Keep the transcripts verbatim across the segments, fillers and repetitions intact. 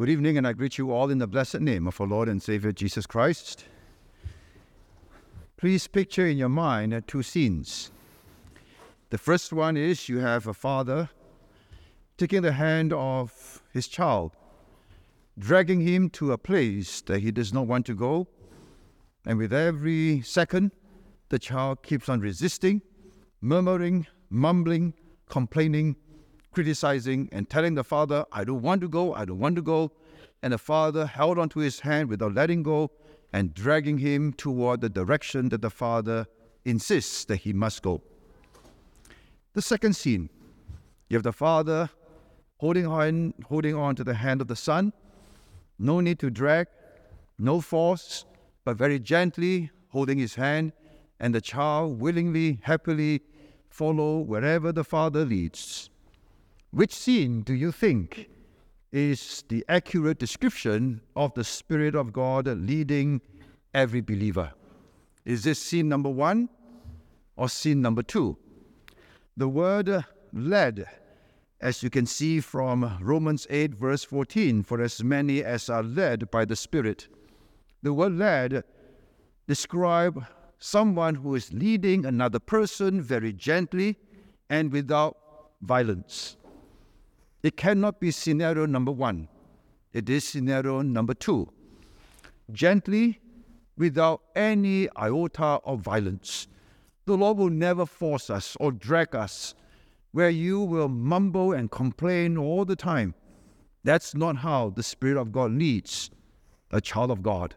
Good evening, and I greet you all in the blessed name of our Lord and Savior Jesus Christ. Please picture in your mind two scenes. The first one is you have a father taking the hand of his child, dragging him to a place that he does not want to go, and with every second, the child keeps on resisting, murmuring, mumbling, complaining, criticizing, and telling the father, I don't want to go, I don't want to go. And the father held onto his hand without letting go and dragging him toward the direction that the father insists that he must go. The second scene, you have the father holding on, holding on to the hand of the son. No need to drag, no force, but very gently holding his hand, and the child willingly, happily follow wherever the father leads. Which scene do you think is the accurate description of the Spirit of God leading every believer? Is this scene number one or scene number two? The word led, as you can see from Romans eight verse fourteen, for as many as are led by the Spirit. The word led describes someone who is leading another person very gently and without violence. It cannot be scenario number one. It is scenario number two. Gently, without any iota of violence. The Lord will never force us or drag us where you will mumble and complain all the time. That's not how the Spirit of God leads a child of God.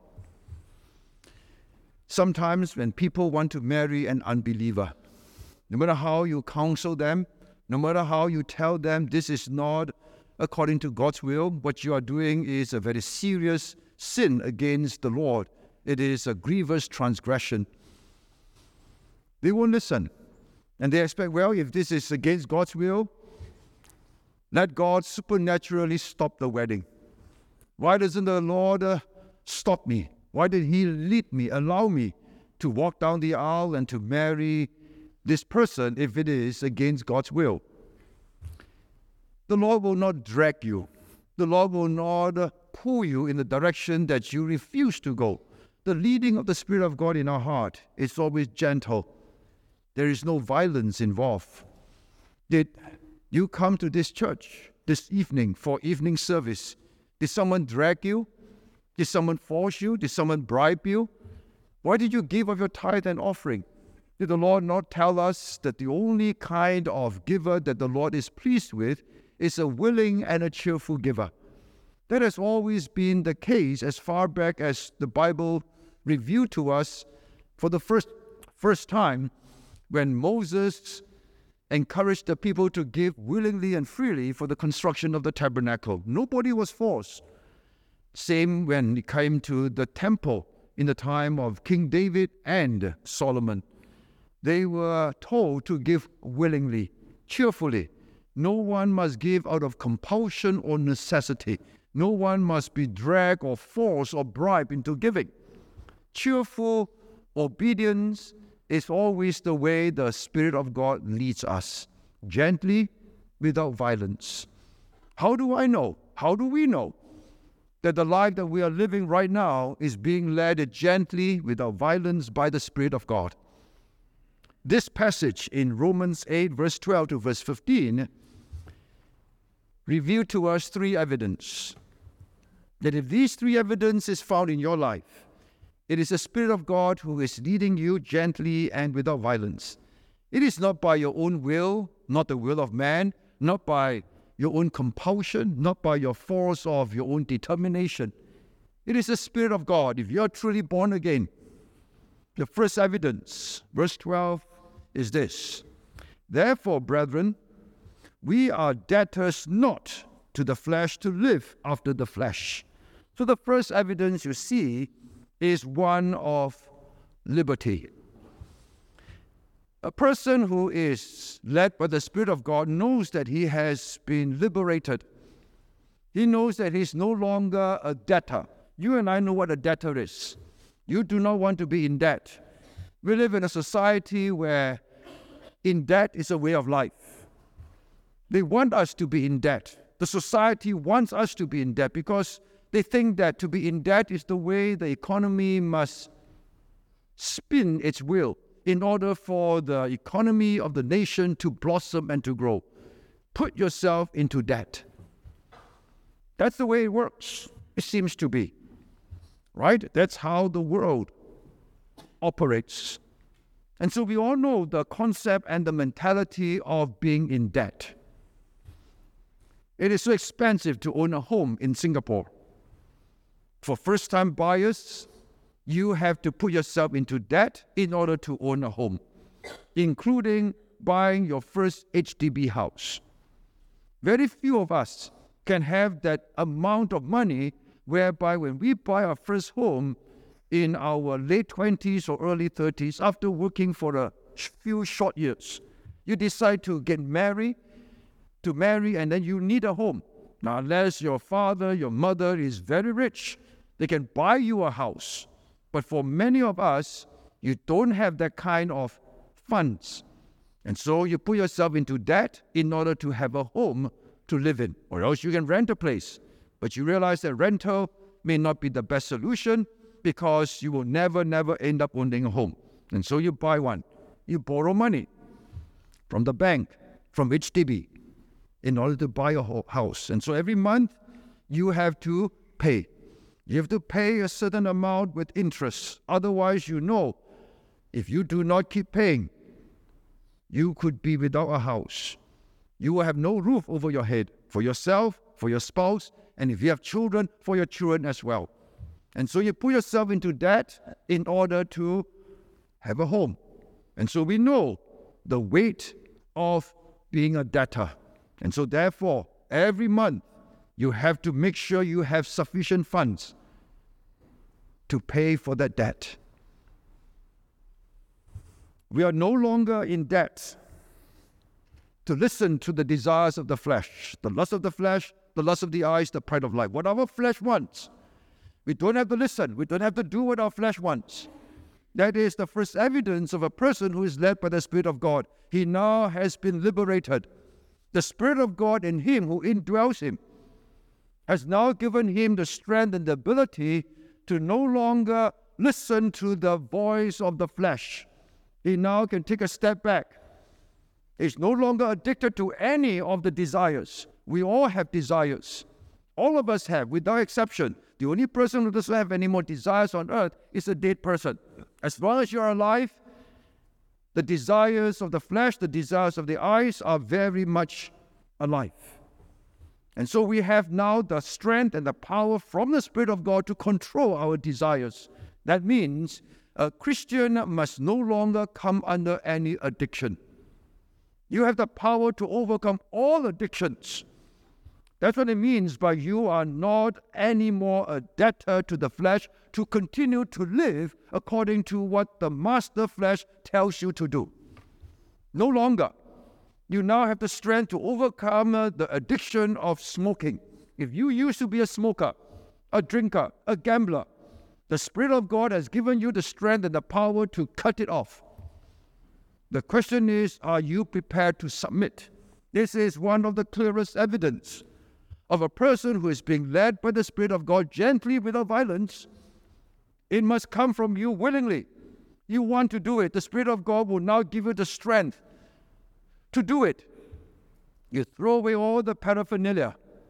Sometimes when people want to marry an unbeliever, no matter how you counsel them, no matter how you tell them this is not according to God's will, what you are doing is a very serious sin against the Lord. It is a grievous transgression. They won't listen. And they expect, well, if this is against God's will, let God supernaturally stop the wedding. Why doesn't the Lord uh, stop me? Why did He lead me, allow me to walk down the aisle and to marry this person if it is against God's will? The Lord will not drag you. The Lord will not uh, pull you in the direction that you refuse to go. The leading of the Spirit of God in our heart is always gentle. There is no violence involved. Did you come to this church this evening for evening service? Did someone drag you? Did someone force you? Did someone bribe you? Why did you give of your tithe and offering? Did the Lord not tell us that the only kind of giver that the Lord is pleased with is a willing and a cheerful giver? That has always been the case as far back as the Bible revealed to us for the first, first time when Moses encouraged the people to give willingly and freely for the construction of the tabernacle. Nobody was forced. Same when it came to the temple in the time of King David and Solomon. They were told to give willingly, cheerfully. No one must give out of compulsion or necessity. No one must be dragged or forced or bribed into giving. Cheerful obedience is always the way the Spirit of God leads us, gently, without violence. How do I know? How do we know that the life that we are living right now is being led gently, without violence, by the Spirit of God? This passage in Romans eight, verse twelve to verse fifteen, reveal to us three evidence. That if these three evidence is found in your life, it is the Spirit of God who is leading you gently and without violence. It is not by your own will, not the will of man, not by your own compulsion, not by your force of your own determination. It is the Spirit of God. If you are truly born again, the first evidence, verse twelve, is this. Therefore, brethren, we are debtors not to the flesh to live after the flesh. So the first evidence you see is one of liberty. A person who is led by the Spirit of God knows that he has been liberated. He knows that he's no longer a debtor. You and I know what a debtor is. You do not want to be in debt. We live in a society where in debt is a way of life. They want us to be in debt. The society wants us to be in debt because they think that to be in debt is the way the economy must spin its wheel in order for the economy of the nation to blossom and to grow. Put yourself into debt. That's the way it works, it seems to be. Right? That's how the world operates. And so we all know the concept and the mentality of being in debt. It is so expensive to own a home in Singapore. For first-time buyers, you have to put yourself into debt in order to own a home, including buying your first H D B house. Very few of us can have that amount of money whereby when we buy our first home in our late twenties or early thirties, after working for a few short years, you decide to get married, to marry, and then you need a home. Now, unless your father, your mother is very rich, they can buy you a house. But for many of us, you don't have that kind of funds. And so you put yourself into debt in order to have a home to live in. Or else you can rent a place. But you realize that rental may not be the best solution because you will never, never end up owning a home. And so you buy one. You borrow money from the bank, from H D B, in order to buy a house. And so every month, you have to pay. You have to pay a certain amount with interest. Otherwise, you know, if you do not keep paying, you could be without a house. You will have no roof over your head for yourself, for your spouse, and if you have children, for your children as well. And so you put yourself into debt in order to have a home. And so we know the weight of being a debtor. And so therefore, every month, you have to make sure you have sufficient funds to pay for that debt. We are no longer in debt to listen to the desires of the flesh, the lust of the flesh, the lust of the eyes, the pride of life. What our flesh wants, we don't have to listen. We don't have to do what our flesh wants. That is the first evidence of a person who is led by the Spirit of God. He now has been liberated. The Spirit of God in him who indwells him has now given him the strength and the ability to no longer listen to the voice of the flesh. He now can take a step back. He's no longer addicted to any of the desires. We all have desires. All of us have, without exception. The only person who doesn't have any more desires on earth is a dead person. As long as you're alive, the desires of the flesh, the desires of the eyes are very much alive. And so we have now the strength and the power from the Spirit of God to control our desires. That means a Christian must no longer come under any addiction. You have the power to overcome all addictions. That's what it means by you are not anymore a debtor to the flesh to continue to live according to what the master flesh tells you to do. No longer. You now have the strength to overcome uh, the addiction of smoking. If you used to be a smoker, a drinker, a gambler, the Spirit of God has given you the strength and the power to cut it off. The question is, are you prepared to submit? This is one of the clearest evidence of a person who is being led by the Spirit of God gently without violence. It must come from you willingly. You want to do it. The Spirit of God will now give you the strength to do it. You throw away all the paraphernalia.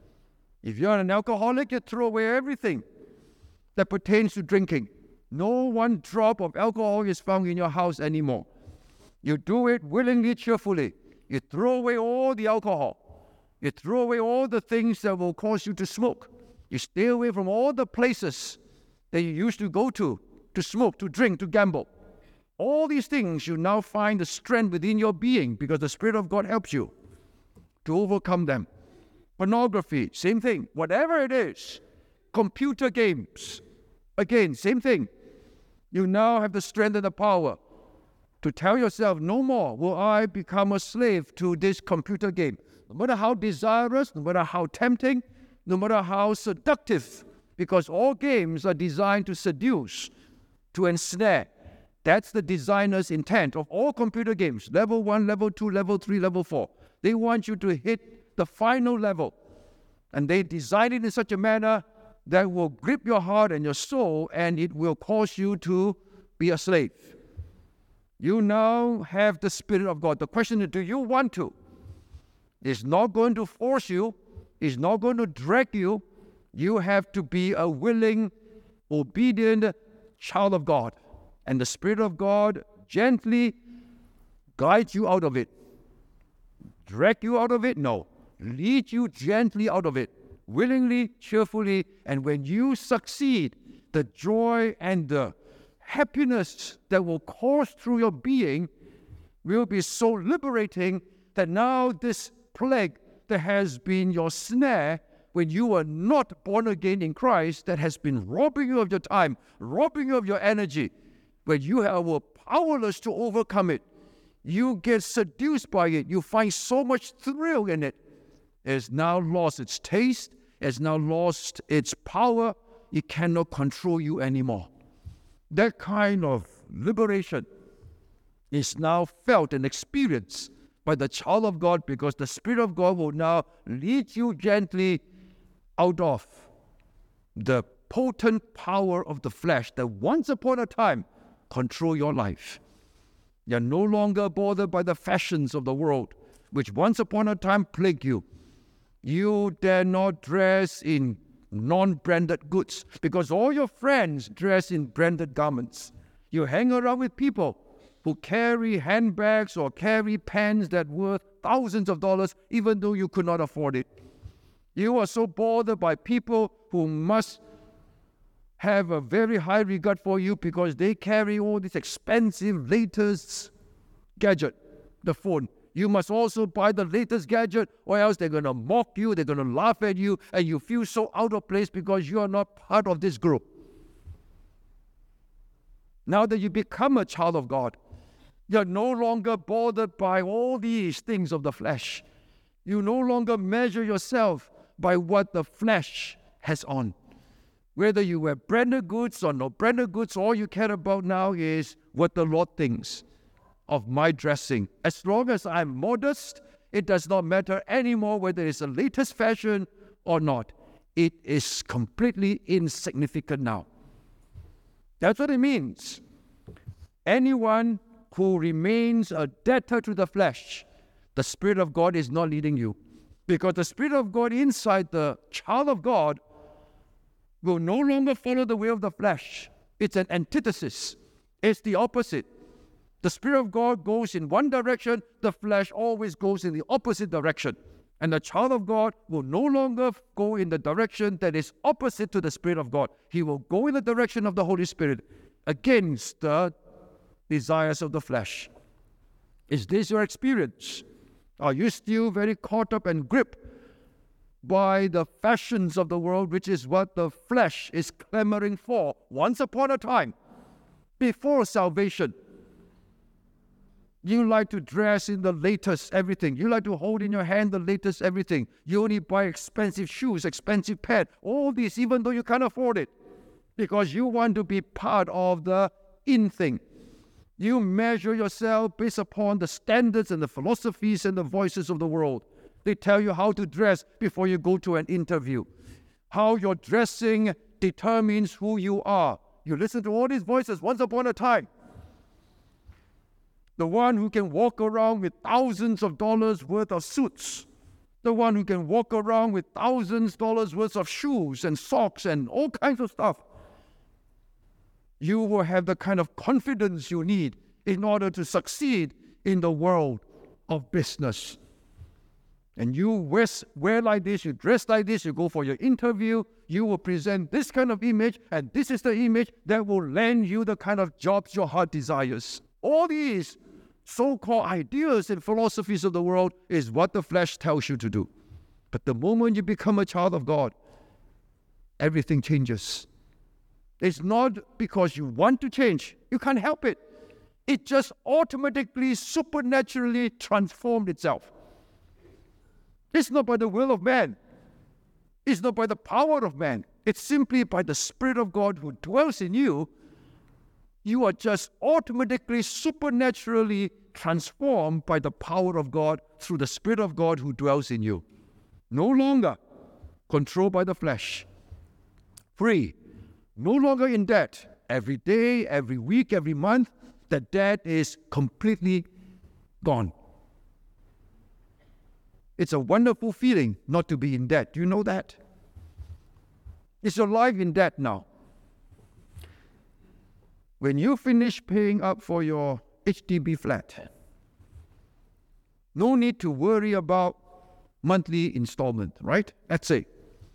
If you're an alcoholic, you throw away everything that pertains to drinking. No one drop of alcohol is found in your house anymore. You do it willingly, cheerfully. You throw away all the alcohol. You throw away all the things that will cause you to smoke. You stay away from all the places that you used to go to, to smoke, to drink, to gamble. All these things, you now find the strength within your being because the Spirit of God helps you to overcome them. Pornography, same thing. Whatever it is. Computer games, again, same thing. You now have the strength and the power to tell yourself, no more will I become a slave to this computer game. No matter how desirous, no matter how tempting, no matter how seductive, because all games are designed to seduce, to ensnare. That's the designer's intent of all computer games. Level one, level two, level three, level four. They want you to hit the final level And they design it in such a manner that will grip your heart and your soul, and it will cause you to be a slave. You now have the Spirit of God. The question is, do you want to? It's not going to force you. It's not going to drag you. You have to be a willing, obedient child of God. And the Spirit of God gently guides you out of it. Drag you out of it? No. Lead you gently out of it. Willingly, cheerfully. And when you succeed, the joy and the happiness that will course through your being will be so liberating that now this plague that has been your snare when you are not born again in Christ, that has been robbing you of your time, robbing you of your energy, when you were powerless to overcome it, you get seduced by it, you find so much thrill in it, it has now lost its taste, it has now lost its power, it cannot control you anymore. That kind of liberation is now felt and experienced by the child of God, because the Spirit of God will now lead you gently out of the potent power of the flesh that once upon a time control your life. You're no longer bothered by the fashions of the world, which once upon a time plagued you. You dare not dress in non-branded goods, because all your friends dress in branded garments. You hang around with people who carry handbags or carry pens that worth thousands of dollars, even though you could not afford it. You are so bothered by people who must have a very high regard for you because they carry all this expensive, latest gadget, the phone. You must also buy the latest gadget, or else they're going to mock you, they're going to laugh at you, and you feel so out of place because you are not part of this group. Now that you become a child of God, you're no longer bothered by all these things of the flesh. You no longer measure yourself by what the flesh has on. Whether you wear branded goods or no branded goods, all you care about now is what the Lord thinks of my dressing. As long as I'm modest, it does not matter anymore whether it's the latest fashion or not. It is completely insignificant now. That's what it means. Anyone who remains a debtor to the flesh, the Spirit of God is not leading you. Because the Spirit of God inside the child of God will no longer follow the way of the flesh. It's an antithesis. It's the opposite. The Spirit of God goes in one direction, the flesh always goes in the opposite direction. And the child of God will no longer go in the direction that is opposite to the Spirit of God. He will go in the direction of the Holy Spirit against the desires of the flesh. Is this your experience? Are you still very caught up and gripped by the fashions of the world, which is what the flesh is clamoring for once upon a time, before salvation? You like to dress in the latest everything. You like to hold in your hand the latest everything. You only buy expensive shoes, expensive pants, all this, even though you can't afford it, because you want to be part of the in thing. You measure yourself based upon the standards and the philosophies and the voices of the world. They tell you how to dress before you go to an interview. How your dressing determines who you are. You listen to all these voices once upon a time. The one who can walk around with thousands of dollars worth of suits. The one who can walk around with thousands of dollars worth of shoes and socks and all kinds of stuff. You will have the kind of confidence you need in order to succeed in the world of business. And you wear, wear like this, you dress like this, you go for your interview, you will present this kind of image, and this is the image that will land you the kind of jobs your heart desires. All these so-called ideas and philosophies of the world is what the flesh tells you to do. But the moment you become a child of God, everything changes. It's not because you want to change. You can't help it. It just automatically, supernaturally transformed itself. It's not by the will of man. It's not by the power of man. It's simply by the Spirit of God who dwells in you. You are just automatically, supernaturally transformed by the power of God through the Spirit of God who dwells in you. No longer controlled by the flesh. Free, no longer in debt. Every day, every week, every month, the debt is completely gone. It's a wonderful feeling not to be in debt. Do you know that? Is your life in debt now? When you finish paying up for your H D B flat, no need to worry about monthly installment, right? That's it.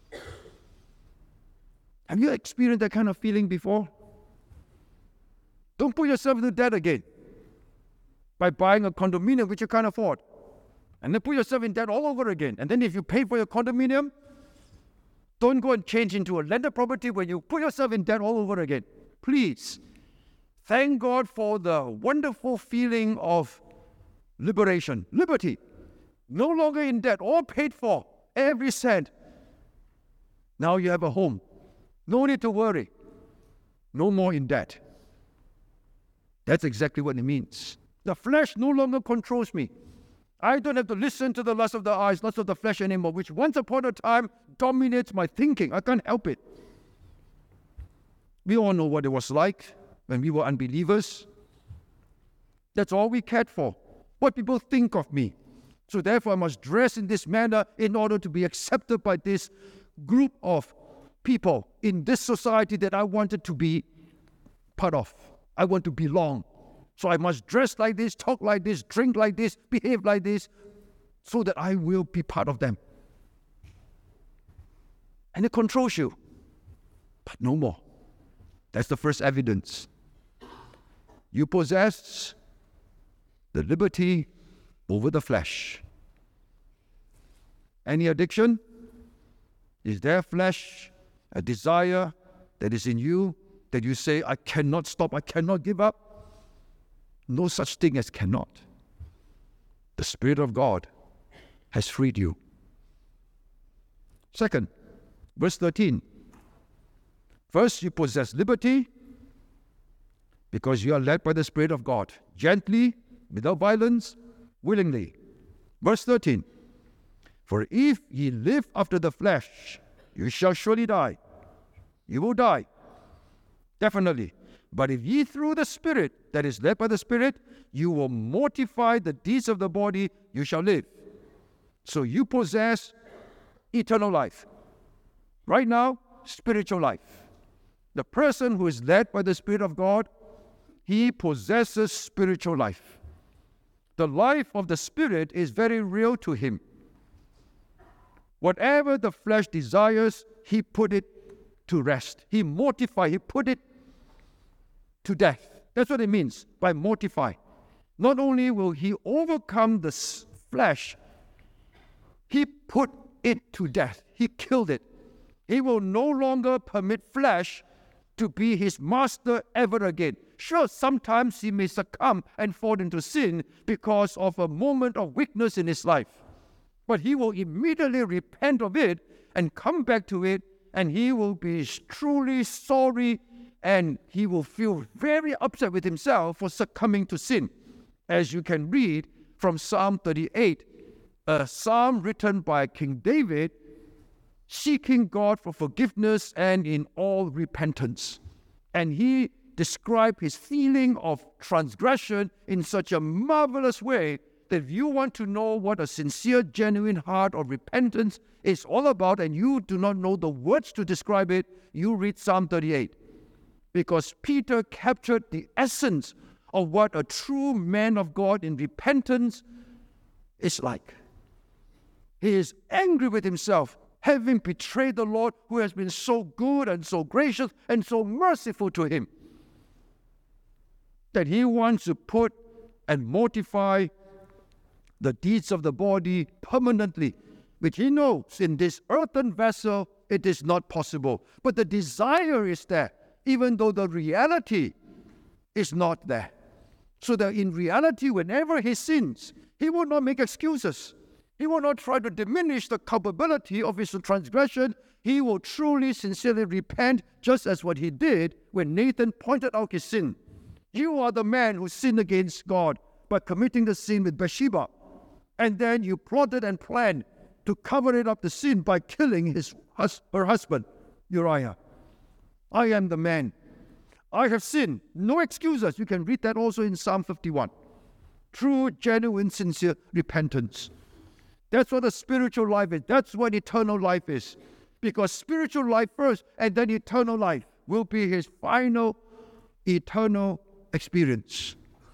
Have you experienced that kind of feeling before? Don't put yourself into debt again by buying a condominium which you can't afford. And then put yourself in debt all over again. And then if you pay for your condominium, don't go and change into a landed property when you put yourself in debt all over again. Please, thank God for the wonderful feeling of liberation, liberty. No longer in debt, all paid for, every cent. Now you have a home. No need to worry. No more in debt. That's exactly what it means. The flesh no longer controls me. I don't have to listen to the lust of the eyes, lust of the flesh anymore, which once upon a time dominates my thinking. I can't help it. We all know what it was like when we were unbelievers. That's all we cared for. What people think of me. So therefore I must dress in this manner in order to be accepted by this group of people in this society that I wanted to be part of. I want to belong. So I must dress like this, talk like this, drink like this, behave like this, so that I will be part of them. And it controls you. But no more. That's the first evidence. You possess the liberty over the flesh. Any addiction? Is there flesh, a desire that is in you that you say, I cannot stop, I cannot give up? No such thing as cannot. The Spirit of God has freed you. Second, verse thirteen. First, you possess liberty because you are led by the Spirit of God, gently, without violence, willingly. Verse thirteen. For if ye live after the flesh, you shall surely die. You will die. Definitely. But if ye through the Spirit, that is led by the Spirit, you will mortify the deeds of the body, you shall live. So you possess eternal life. Right now, spiritual life. The person who is led by the Spirit of God, he possesses spiritual life. The life of the Spirit is very real to him. Whatever the flesh desires, he put it to rest. He mortified, he put it to death. That's what it means by mortify. Not only will he overcome the flesh, he put it to death. He killed it. He will no longer permit flesh to be his master ever again. Sure, sometimes he may succumb and fall into sin because of a moment of weakness in his life. But he will immediately repent of it and come back to it, and he will be truly sorry, and he will feel very upset with himself for succumbing to sin. As you can read from Psalm thirty-eight, a psalm written by King David, seeking God for forgiveness and in all repentance. And he described his feeling of transgression in such a marvelous way that if you want to know what a sincere, genuine heart of repentance is all about, and you do not know the words to describe it, you read Psalm thirty-eight. Because Peter captured the essence of what a true man of God in repentance is like. He is angry with himself, having betrayed the Lord who has been so good and so gracious and so merciful to him, that he wants to put and mortify the deeds of the body permanently, which he knows in this earthen vessel it is not possible. But the desire is there, even though the reality is not there. So that in reality, whenever he sins, he will not make excuses. He will not try to diminish the culpability of his transgression. He will truly, sincerely repent, just as what he did when Nathan pointed out his sin. You are the man who sinned against God by committing the sin with Bathsheba. And then you plotted and planned to cover it up the sin by killing his hus- her husband, Uriah. I am the man. I have sinned. No excuses. You can read that also in Psalm fifty-one. True, genuine, sincere repentance. That's what a spiritual life is. That's what eternal life is. Because spiritual life first and then eternal life will be his final eternal experience.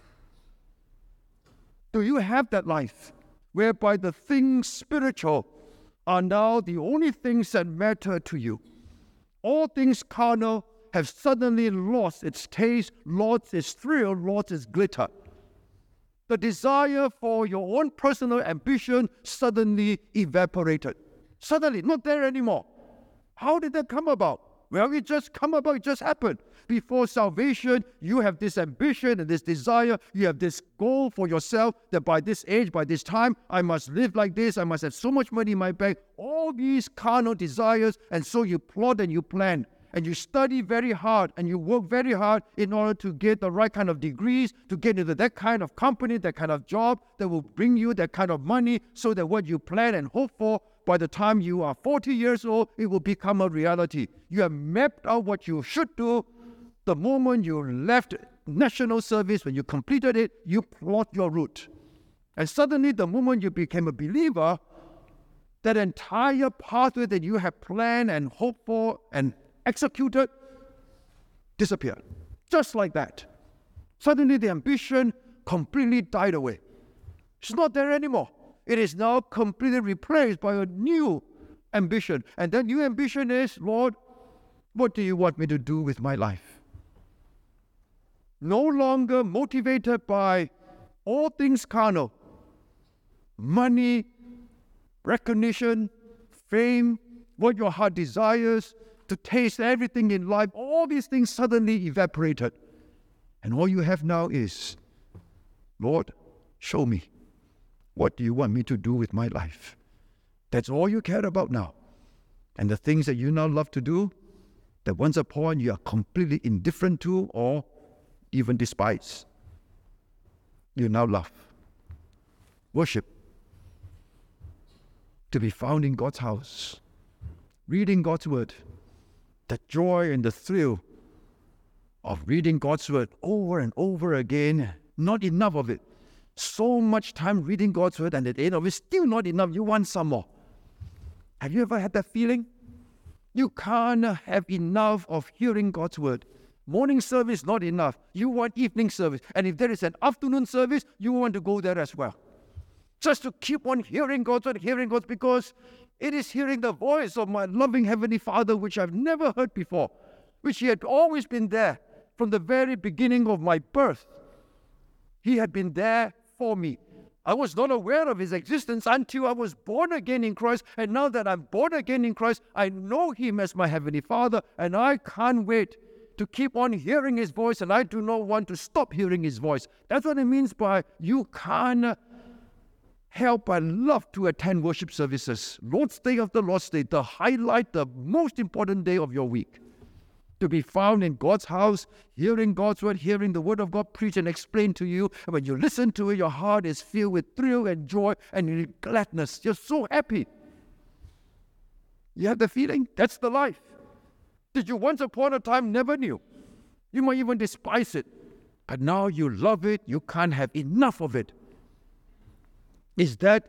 Do you have that life whereby the things spiritual are now the only things that matter to you? All things carnal have suddenly lost its taste, lost its thrill, lost its glitter. The desire for your own personal ambition suddenly evaporated. Suddenly, not there anymore. How did that come about? Well, it just come about, it just happened. Before salvation, you have this ambition and this desire, you have this goal for yourself that by this age, by this time, I must live like this, I must have so much money in my bank, all these carnal desires, and so you plot and you plan. And you study very hard and you work very hard in order to get the right kind of degrees, to get into that kind of company, that kind of job that will bring you that kind of money, so that what you plan and hope for, by the time you are forty years old, it will become a reality. You have mapped out what you should do. The moment you left national service, when you completed it, you plot your route. And suddenly, the moment you became a believer, that entire pathway that you have planned and hoped for and executed, disappeared. Just like that. Suddenly the ambition completely died away. It's not there anymore. It is now completely replaced by a new ambition. And that new ambition is, Lord, what do you want me to do with my life? No longer motivated by all things carnal, money, recognition, fame, what your heart desires, to taste everything in life, all these things suddenly evaporated. And all you have now is, Lord, show me. What do you want me to do with my life? That's all you care about now. And the things that you now love to do, that once upon you are completely indifferent to or even despise, you now love. Worship. To be found in God's house. Reading God's word. The joy and the thrill of reading God's word over and over again, not enough of it. So much time reading God's word, and at the end of it, still not enough. You want some more. Have you ever had that feeling? You can't have enough of hearing God's word. Morning service, not enough. You want evening service. And if there is an afternoon service, you want to go there as well. Just to keep on hearing God's word, hearing God's, because it is hearing the voice of my loving Heavenly Father, which I've never heard before, which He had always been there from the very beginning of my birth. He had been there for me. I was not aware of His existence until I was born again in Christ, and now that I'm born again in Christ, I know Him as my Heavenly Father, and I can't wait to keep on hearing His voice, and I do not want to stop hearing His voice. That's what it means by you can't help but love to attend worship services. Lord's Day after Lord's Day, the highlight, the most important day of your week. To be found in God's house, hearing God's word, hearing the word of God preached and explained to you. And when you listen to it, your heart is filled with thrill and joy and gladness. You're so happy. You have the feeling? That's the life. Did you once upon a time never knew? You might even despise it. But now you love it. You can't have enough of it. Is that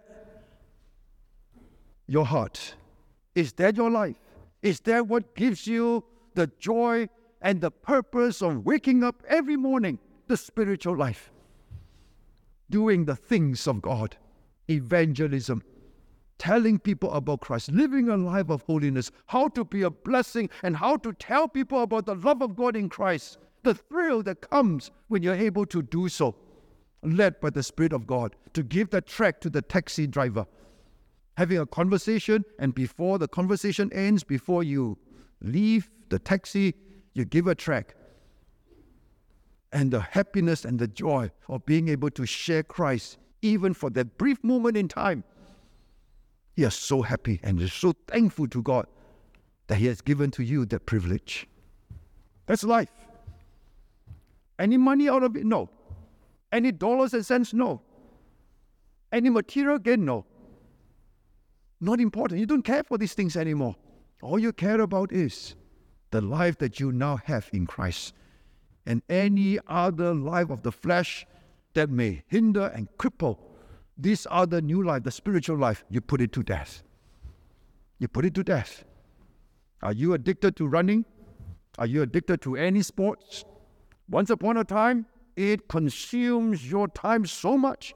your heart? Is that your life? Is that what gives you the joy and the purpose of waking up every morning? The spiritual life. Doing the things of God. Evangelism. Telling people about Christ. Living a life of holiness. How to be a blessing and how to tell people about the love of God in Christ. The thrill that comes when you're able to do so. Led by the Spirit of God, to give the track to the taxi driver. Having a conversation, and before the conversation ends, before you leave the taxi, you give a track. And the happiness and the joy of being able to share Christ, even for that brief moment in time. You are so happy and you're so thankful to God that He has given to you that privilege. That's life. Any money out of it? No. Any dollars and cents? No. Any material gain? No. not important. You don't care for these things anymore. All you care about is the life that you now have in Christ. And any other life of the flesh that may hinder and cripple this other new life, the spiritual life, you put it to death. You put it to death. Are you addicted to running? Are you addicted to any sports? Once upon a time, it consumes your time so much.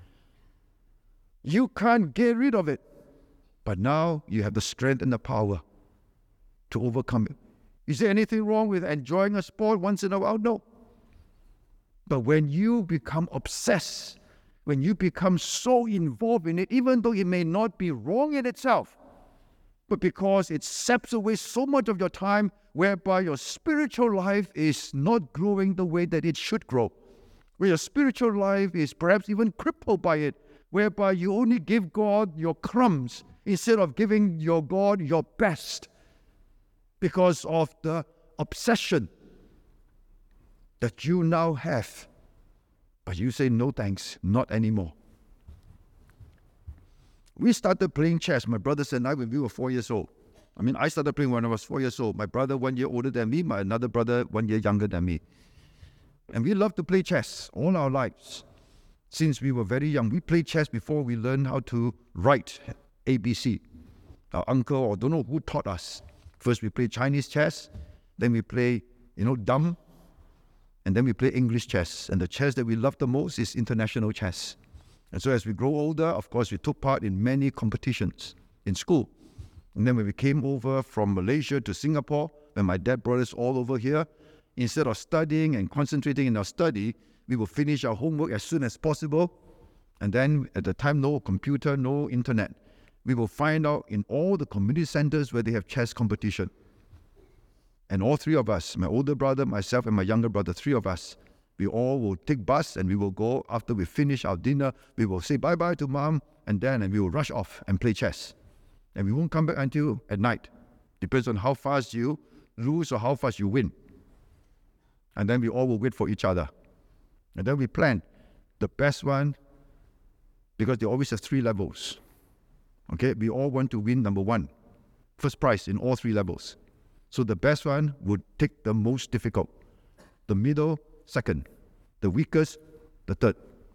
You can't get rid of it. But now you have the strength and the power to overcome it. Is there anything wrong with enjoying a sport once in a while? No. But when you become obsessed, when you become so involved in it, even though it may not be wrong in itself, but because it saps away so much of your time, whereby your spiritual life is not growing the way that it should grow, where your spiritual life is perhaps even crippled by it, whereby you only give God your crumbs instead of giving your God your best because of the obsession that you now have. But you say, no thanks, not anymore. We started playing chess, my brothers and I, when we were four years old. I mean, I started playing when I was four years old. My brother one year older than me, my another brother one year younger than me. And we loved to play chess all our lives. Since we were very young, we played chess before we learned how to write A B C. Our uncle, or don't know who taught us. First we played Chinese chess, then we play, you know, dumb, and then we play English chess. And the chess that we love the most is international chess. And so as we grow older, of course, we took part in many competitions in school. And then when we came over from Malaysia to Singapore, when my dad brought us all over here, instead of studying and concentrating in our study, we will finish our homework as soon as possible. And then at the time, no computer, no internet. We will find out in all the community centers where they have chess competition. And all three of us, my older brother, myself, and my younger brother, three of us, we all will take bus and we will go, after we finish our dinner, we will say bye-bye to mom and dad, and we will rush off and play chess. And we won't come back until at night. Depends on how fast you lose or how fast you win. And then we all will wait for each other. And then we plan the best one, because they always have three levels. Okay, we all want to win number one, first prize in all three levels. So the best one would take the most difficult. The middle, second. The weakest, the third.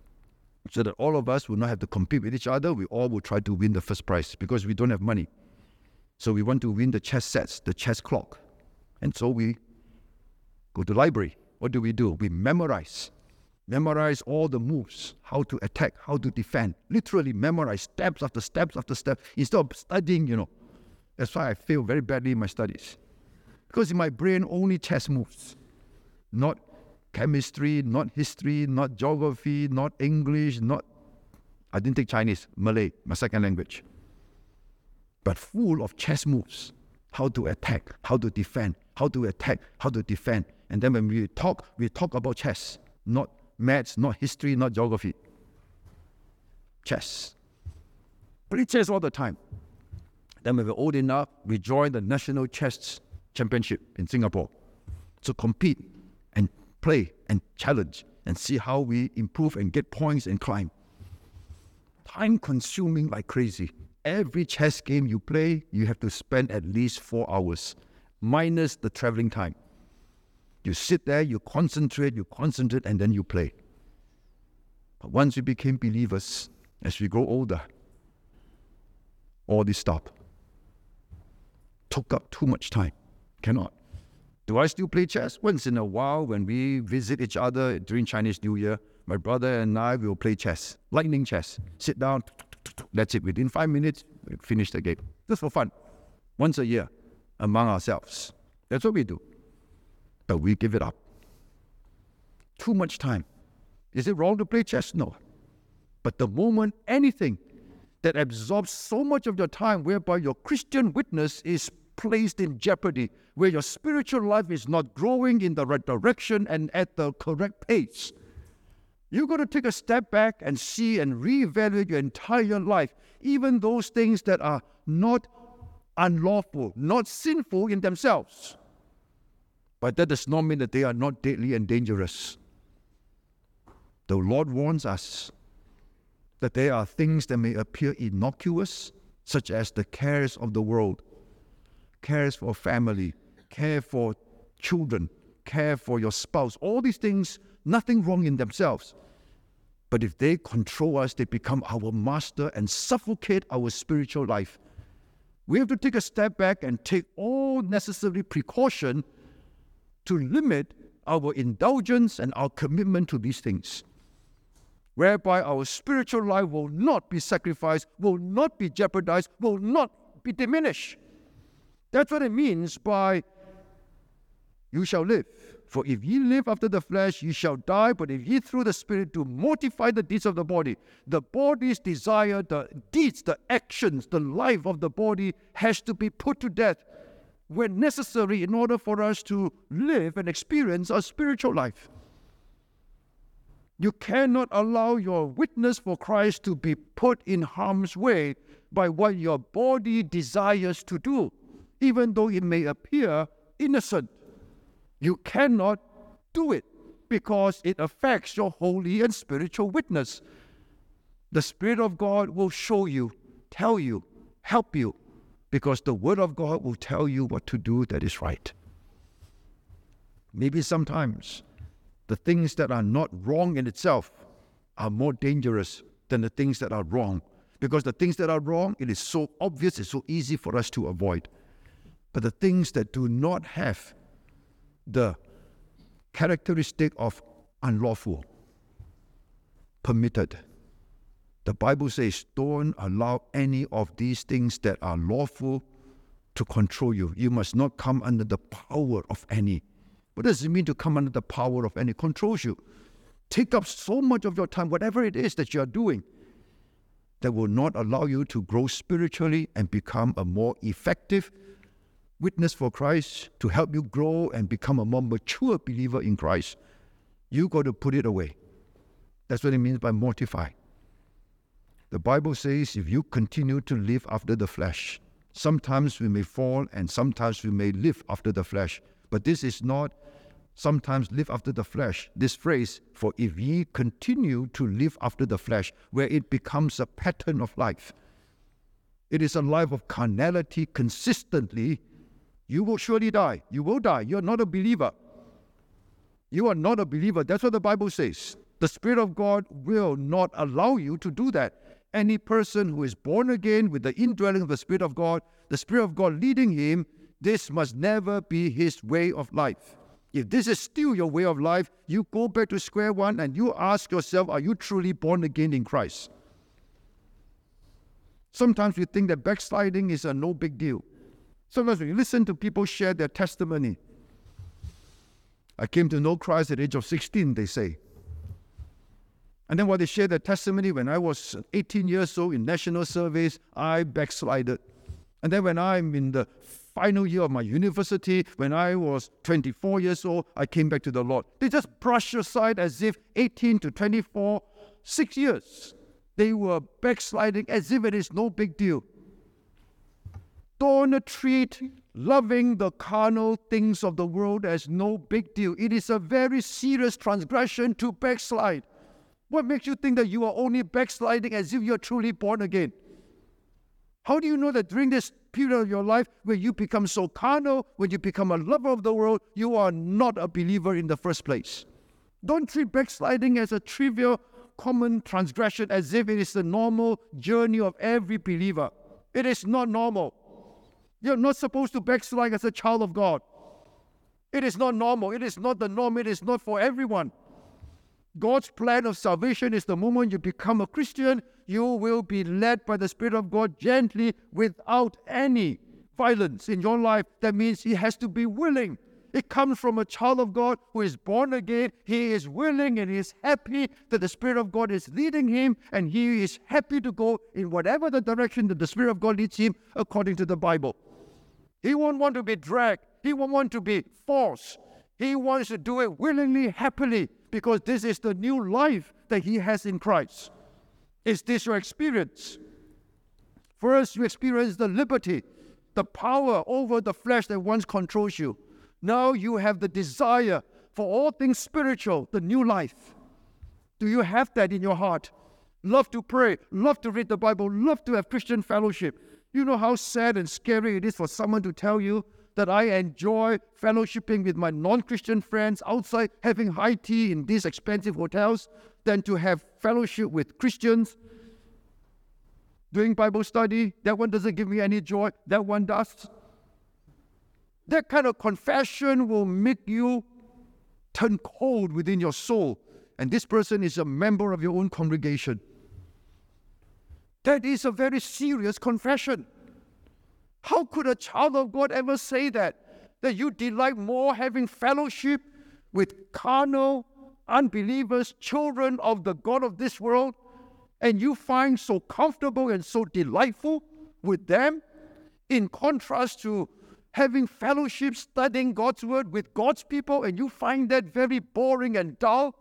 So that all of us will not have to compete with each other. We all will try to win the first prize because we don't have money. So we want to win the chess sets, the chess clock. And so we go to library. What do we do? We memorize. Memorize all the moves, how to attack, how to defend. Literally memorize steps after steps after steps instead of studying, you know. That's why I fail very badly in my studies. Because in my brain, only chess moves. Not chemistry, not history, not geography, not English, not... I didn't take Chinese, Malay, my second language. But full of chess moves. How to attack, how to defend, how to attack, how to defend. And then when we talk, we talk about chess, not maths, not history, not geography. Chess. Play chess all the time. Then when we're old enough, we join the National Chess Championship in Singapore. So compete and play and challenge and see how we improve and get points and climb. Time consuming like crazy. Every chess game you play, you have to spend at least four hours, minus the traveling time. You sit there, you concentrate, you concentrate, and then you play. But once we became believers, as we grow older, all this stopped. Took up too much time. Cannot. Do I still play chess? Once in a while, when we visit each other during Chinese New Year, my brother and I will play chess, lightning chess. Sit down, that's it. Within five minutes, we finish the game. Just for fun. Once a year, among ourselves. That's what we do. But we give it up. Too much time. Is it wrong to play chess? No. But the moment anything that absorbs so much of your time, whereby your Christian witness is placed in jeopardy, where your spiritual life is not growing in the right direction and at the correct pace, you've got to take a step back and see and reevaluate your entire life, even those things that are not unlawful, not sinful in themselves. But that does not mean that they are not deadly and dangerous. The Lord warns us that there are things that may appear innocuous, such as the cares of the world, cares for family, care for children, care for your spouse. All these things, nothing wrong in themselves. But if they control us, they become our master and suffocate our spiritual life. We have to take a step back and take all necessary precaution to limit our indulgence and our commitment to these things, whereby our spiritual life will not be sacrificed, will not be jeopardized, will not be diminished. That's what it means by you shall live. For if ye live after the flesh, ye shall die. But if ye through the Spirit do mortify the deeds of the body, the body's desire, the deeds, the actions, the life of the body has to be put to death when necessary in order for us to live and experience our spiritual life. You cannot allow your witness for Christ to be put in harm's way by what your body desires to do, even though it may appear innocent. You cannot do it because it affects your holy and spiritual witness. The Spirit of God will show you, tell you, help you, because the Word of God will tell you what to do that is right. Maybe sometimes the things that are not wrong in itself are more dangerous than the things that are wrong, because the things that are wrong, it is so obvious, it's so easy for us to avoid. But the things that do not have the characteristic of unlawful, permitted. The Bible says, don't allow any of these things that are lawful to control you. You must not come under the power of any. What does it mean to come under the power of any? It controls you. Take up so much of your time, whatever it is that you are doing, that will not allow you to grow spiritually and become a more effective witness for Christ, to help you grow and become a more mature believer in Christ. You got to put it away. That's what it means by mortify. The Bible says if you continue to live after the flesh, sometimes we may fall and sometimes we may live after the flesh. But this is not sometimes live after the flesh. This phrase, for if ye continue to live after the flesh, where it becomes a pattern of life. It is a life of carnality consistently. You will surely die. You will die. You are not a believer. You are not a believer. That's what the Bible says. The Spirit of God will not allow you to do that. Any person who is born again with the indwelling of the Spirit of God, the Spirit of God leading him, this must never be his way of life. If this is still your way of life, you go back to square one and you ask yourself, are you truly born again in Christ? Sometimes we think that backsliding is a no big deal. Sometimes when you listen to people share their testimony, I came to know Christ at the age of sixteen, they say. And then while they share their testimony, when I was eighteen years old in national service, I backslided. And then when I'm in the final year of my university, when I was twenty-four years old, I came back to the Lord. They just brush aside as if eighteen to twenty-four, six years. They were backsliding as if it is no big deal. Don't treat loving the carnal things of the world as no big deal. It is a very serious transgression to backslide. What makes you think that you are only backsliding as if you're truly born again? How do you know that during this period of your life where you become so carnal, when you become a lover of the world, you are not a believer in the first place? Don't treat backsliding as a trivial, common transgression as if it is the normal journey of every believer. It is not normal. You're not supposed to backslide as a child of God. It is not normal. It is not the norm. It is not for everyone. God's plan of salvation is the moment you become a Christian, you will be led by the Spirit of God gently without any violence in your life. That means he has to be willing. It comes from a child of God who is born again. He is willing and he is happy that the Spirit of God is leading him, and he is happy to go in whatever the direction that the Spirit of God leads him according to the Bible. He won't want to be dragged. He won't want to be forced. He wants to do it willingly, happily, because this is the new life that he has in Christ. Is this your experience? First, you experience the liberty, the power over the flesh that once controls you. Now you have the desire for all things spiritual, the new life. Do you have that in your heart? Love to pray, love to read the Bible, love to have Christian fellowship. You know how sad and scary it is for someone to tell you that I enjoy fellowshipping with my non-Christian friends outside, having high tea in these expensive hotels, than to have fellowship with Christians, doing Bible study. That one doesn't give me any joy. That one does. That kind of confession will make you turn cold within your soul. And this person is a member of your own congregation. That is a very serious confession. How could a child of God ever say that? That you delight more having fellowship with carnal, unbelievers, children of the God of this world, and you find so comfortable and so delightful with them, in contrast to having fellowship, studying God's word with God's people, and you find that very boring and dull?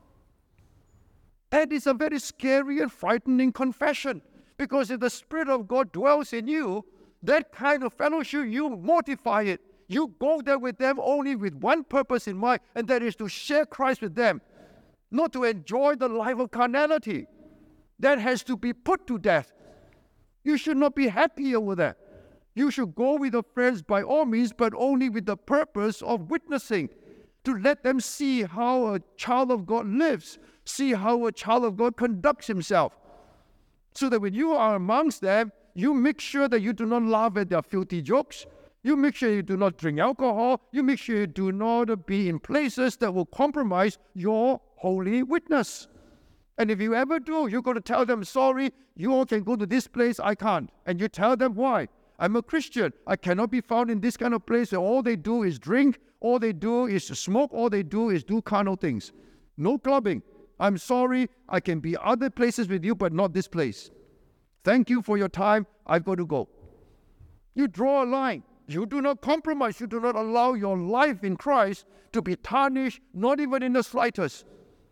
That is a very scary and frightening confession, because if the Spirit of God dwells in you, that kind of fellowship, you mortify it. You go there with them only with one purpose in mind, and that is to share Christ with them, not to enjoy the life of carnality. That has to be put to death. You should not be happy over that. You should go with your friends by all means, but only with the purpose of witnessing, to let them see how a child of God lives, see how a child of God conducts himself, so that when you are amongst them, you make sure that you do not laugh at their filthy jokes. You make sure you do not drink alcohol. You make sure you do not be in places that will compromise your holy witness. And if you ever do, you're going to tell them, sorry, you all can go to this place, I can't. And you tell them why. I'm a Christian. I cannot be found in this kind of place where all they do is drink, all they do is smoke, all they do is do carnal things. No clubbing. I'm sorry, I can be other places with you, but not this place. Thank you for your time. I've got to go. You draw a line. You do not compromise. You do not allow your life in Christ to be tarnished, not even in the slightest.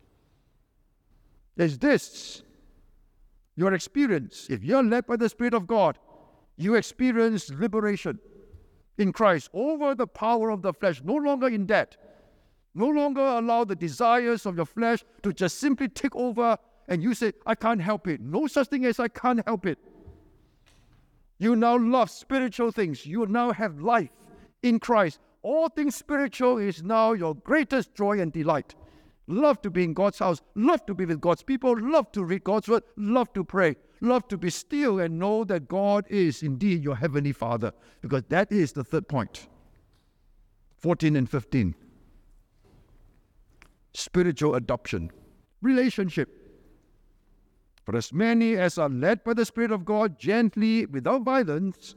Is this your experience? If you're led by the Spirit of God, you experience liberation in Christ over the power of the flesh, no longer in debt. No longer allow the desires of your flesh to just simply take over, and you say, I can't help it. No such thing as I can't help it. You now love spiritual things. You now have life in Christ. All things spiritual is now your greatest joy and delight. Love to be in God's house. Love to be with God's people. Love to read God's word. Love to pray. Love to be still and know that God is indeed your heavenly Father. Because that is the third point. fourteen and fifteen. Spiritual adoption. Relationship. For as many as are led by the Spirit of God, gently, without violence,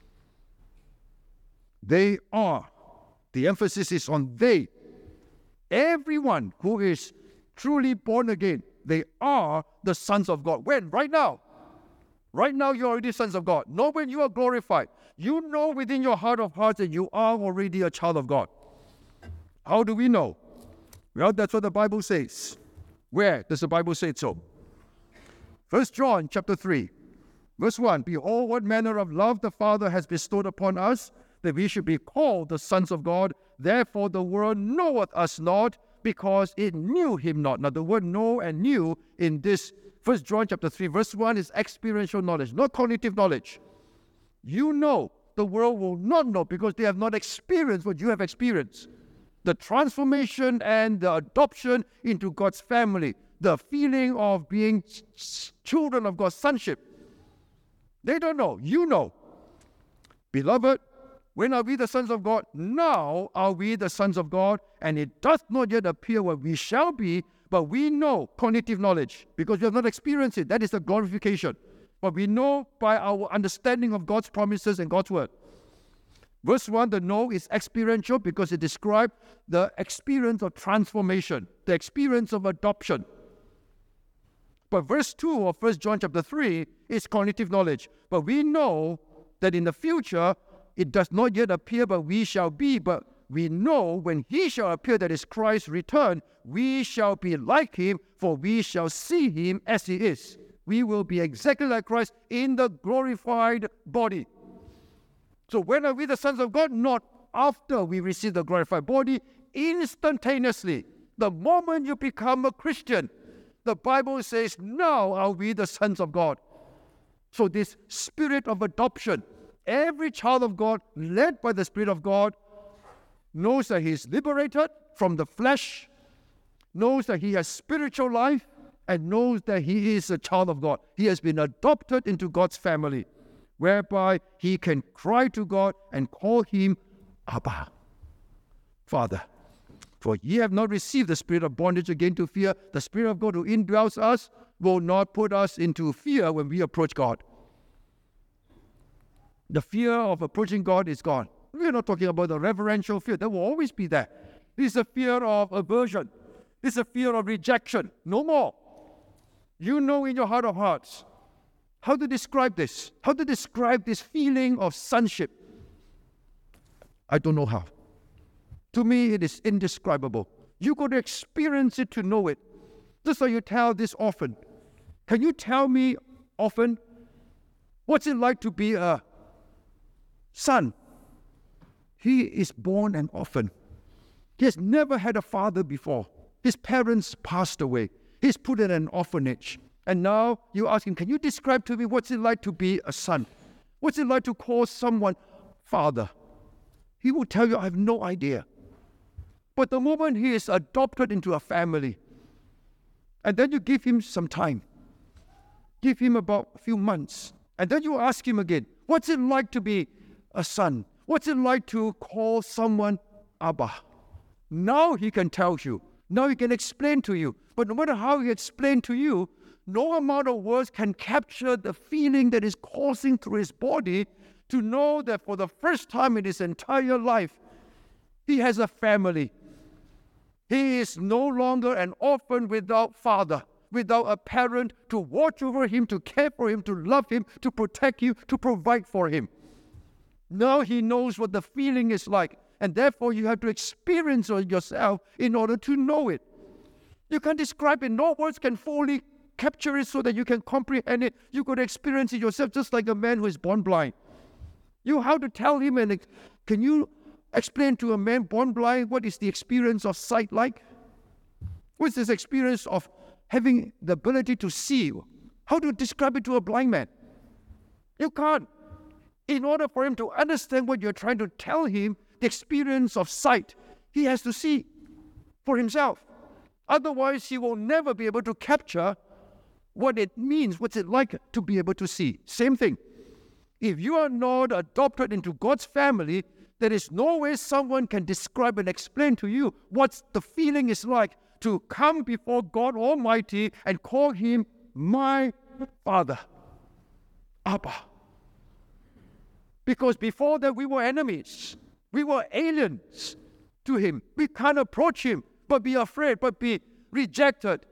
they are. The emphasis is on they. Everyone who is truly born again, they are the sons of God. When? Right now. Right now you're already sons of God. Not when you are glorified. You know within your heart of hearts that you are already a child of God. How do we know? Well, that's what the Bible says. Where does the Bible say so? First John chapter three, verse one. Behold, what manner of love the Father has bestowed upon us, that we should be called the sons of God. Therefore the world knoweth us not, because it knew him not. Now the word know and knew in this First John chapter three, verse one is experiential knowledge, not cognitive knowledge. You know, the world will not know because they have not experienced what you have experienced. The transformation and the adoption into God's family, the feeling of being ch- children of God's sonship. They don't know. You know. Beloved, when are we the sons of God? Now are we the sons of God, and it does not yet appear what we shall be, but we know cognitive knowledge because we have not experienced it. That is the glorification. But we know by our understanding of God's promises and God's word. Verse one, the know is experiential because it describes the experience of transformation, the experience of adoption. But verse two of First John chapter three is cognitive knowledge. But we know that in the future, it does not yet appear, but we shall be. But we know when he shall appear, that is Christ's return, we shall be like him, for we shall see him as he is. We will be exactly like Christ in the glorified body. So when are we the sons of God? Not after we receive the glorified body, instantaneously. The moment you become a Christian, the Bible says, now are we the sons of God. So this spirit of adoption, every child of God led by the Spirit of God knows that he is liberated from the flesh, knows that he has spiritual life, and knows that he is a child of God. He has been adopted into God's family, whereby he can cry to God and call him Abba, Father. For ye have not received the spirit of bondage again to fear. The Spirit of God who indwells us will not put us into fear when we approach God. The fear of approaching God is gone. We're not talking about the reverential fear. That will always be there. This is a fear of aversion. This is a fear of rejection. No more. You know in your heart of hearts how to describe this. How to describe this feeling of sonship. I don't know how. To me, it is indescribable. You got to experience it to know it. Just like you tell this orphan. Can you tell me, orphan, what's it like to be a son? He is born an orphan. He has never had a father before. His parents passed away. He's put in an orphanage. And now you ask him, can you describe to me what's it like to be a son? What's it like to call someone father? He will tell you, I have no idea. But the moment he is adopted into a family, and then you give him some time, give him about a few months, and then you ask him again, what's it like to be a son? What's it like to call someone Abba? Now he can tell you. Now he can explain to you. But no matter how he explains to you, no amount of words can capture the feeling that is coursing through his body to know that for the first time in his entire life, he has a family. He is no longer an orphan without father, without a parent to watch over him, to care for him, to love him, to protect you, to provide for him. Now he knows what the feeling is like, and therefore you have to experience it yourself in order to know it. You can't describe it. No words can fully capture it so that you can comprehend it. You could experience it yourself, just like a man who is born blind. You have to tell him, and can you explain to a man born blind what is the experience of sight like? What's this experience of having the ability to see? How to describe it to a blind man? You can't. In order for him to understand what you're trying to tell him, the experience of sight, he has to see for himself. Otherwise, he will never be able to capture what it means, what's it like to be able to see. Same thing. If you are not adopted into God's family, there is no way someone can describe and explain to you what the feeling is like to come before God Almighty and call him my Father, Abba. Because before that we were enemies. We were aliens to him. We can't approach him, but be afraid, but be rejected.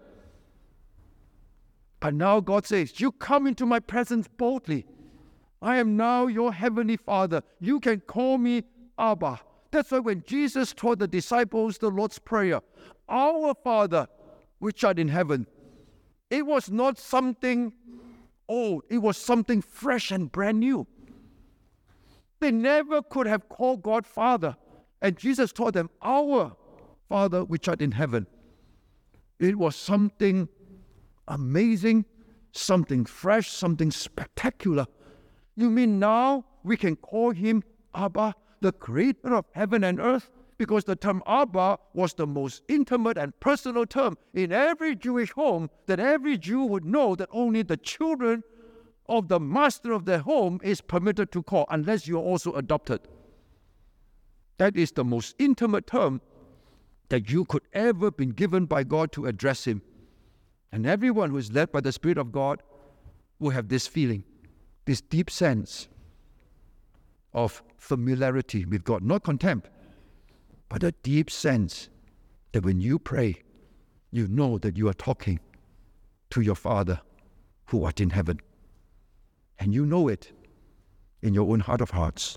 But now God says, you come into my presence boldly. I am now your heavenly Father. You can call me Abba. That's why when Jesus taught the disciples the Lord's Prayer, our Father, which art in heaven, it was not something old. It was something fresh and brand new. They never could have called God Father. And Jesus taught them, our Father, which art in heaven. It was something amazing, something fresh, something spectacular. You mean now we can call him Abba, the creator of heaven and earth? Because the term Abba was the most intimate and personal term in every Jewish home, that every Jew would know that only the children of the master of their home is permitted to call, unless you are also adopted. That is the most intimate term that you could ever been given by God to address him. And everyone who is led by the Spirit of God will have this feeling, this deep sense of familiarity with God, not contempt, but a deep sense that when you pray, you know that you are talking to your Father who art in heaven. And you know it in your own heart of hearts,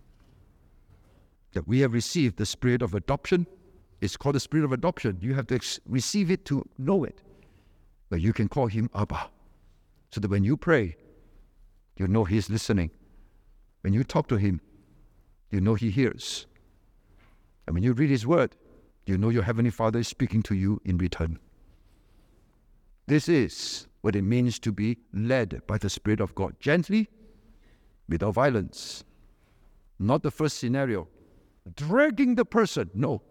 that we have received the spirit of adoption. It's called the spirit of adoption. You have to ex- receive it to know it. But you can call him Abba. So that when you pray, you know he is listening. When you talk to him, you know he hears. And when you read his word, you know your Heavenly Father is speaking to you in return. This is what it means to be led by the Spirit of God. Gently, without violence. Not the first scenario. Dragging the person. No.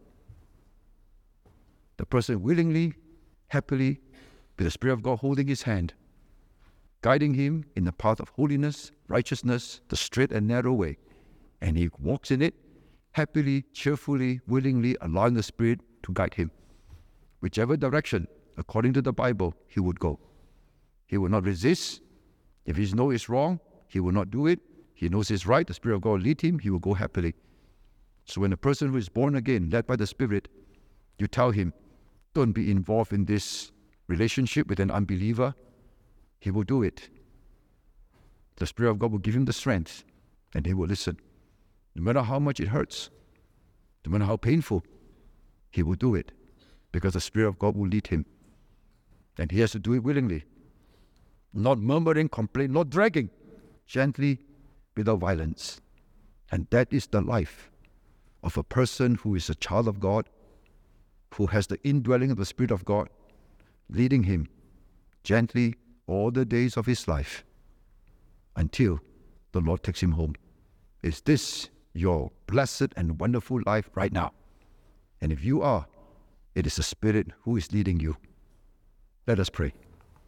The person willingly, happily, with the Spirit of God holding his hand, guiding him in the path of holiness, righteousness, the straight and narrow way. And he walks in it, happily, cheerfully, willingly, allowing the Spirit to guide him. Whichever direction, according to the Bible, he would go. He will not resist. If he knows it's wrong, he will not do it. He knows it's right. The Spirit of God will lead him. He will go happily. So when a person who is born again, led by the Spirit, you tell him, don't be involved in this relationship with an unbeliever, he will do it. The Spirit of God will give him the strength, and he will listen. No matter how much it hurts, no matter how painful, he will do it, because the Spirit of God will lead him. And he has to do it willingly. Not murmuring, complaining, not dragging. Gently, without violence. And that is the life of a person who is a child of God, who has the indwelling of the Spirit of God, leading him gently all the days of his life until the Lord takes him home. Is this your blessed and wonderful life right now? And if you are, it is the Spirit who is leading you. Let us pray.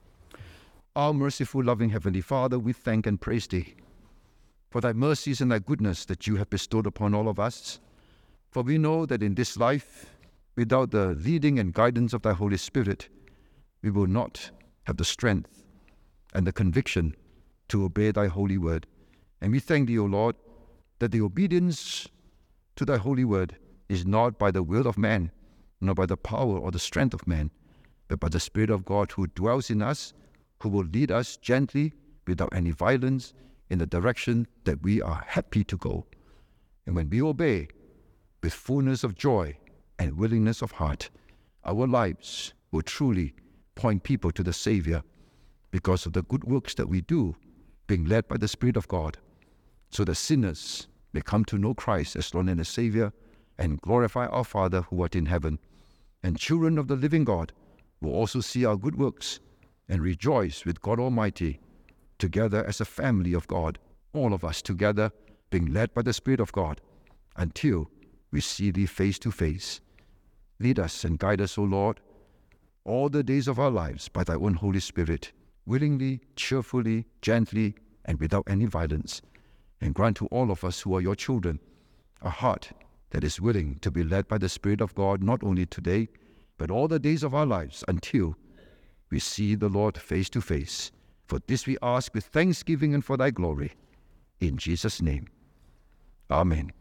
Our merciful, loving Heavenly Father, we thank and praise Thee for Thy mercies and Thy goodness that You have bestowed upon all of us. For we know that in this life, without the leading and guidance of Thy Holy Spirit, we will not have the strength and the conviction to obey Thy holy word. And we thank Thee, O Lord, that the obedience to Thy holy word is not by the will of man, nor by the power or the strength of man, but by the Spirit of God who dwells in us, who will lead us gently, without any violence, in the direction that we are happy to go. And when we obey with fullness of joy and willingness of heart, our lives will truly point people to the Savior because of the good works that we do, being led by the Spirit of God, so that sinners may come to know Christ as Lord and as Savior and glorify our Father who art in heaven. And children of the living God will also see our good works and rejoice with God Almighty, together as a family of God, all of us together, being led by the Spirit of God, until we see Thee face to face. Lead us and guide us, O Lord, all the days of our lives by Thy own Holy Spirit, willingly, cheerfully, gently, and without any violence. And grant to all of us who are Your children a heart that is willing to be led by the Spirit of God, not only today, but all the days of our lives, until we see the Lord face to face. For this we ask with thanksgiving and for Thy glory. In Jesus' name. Amen.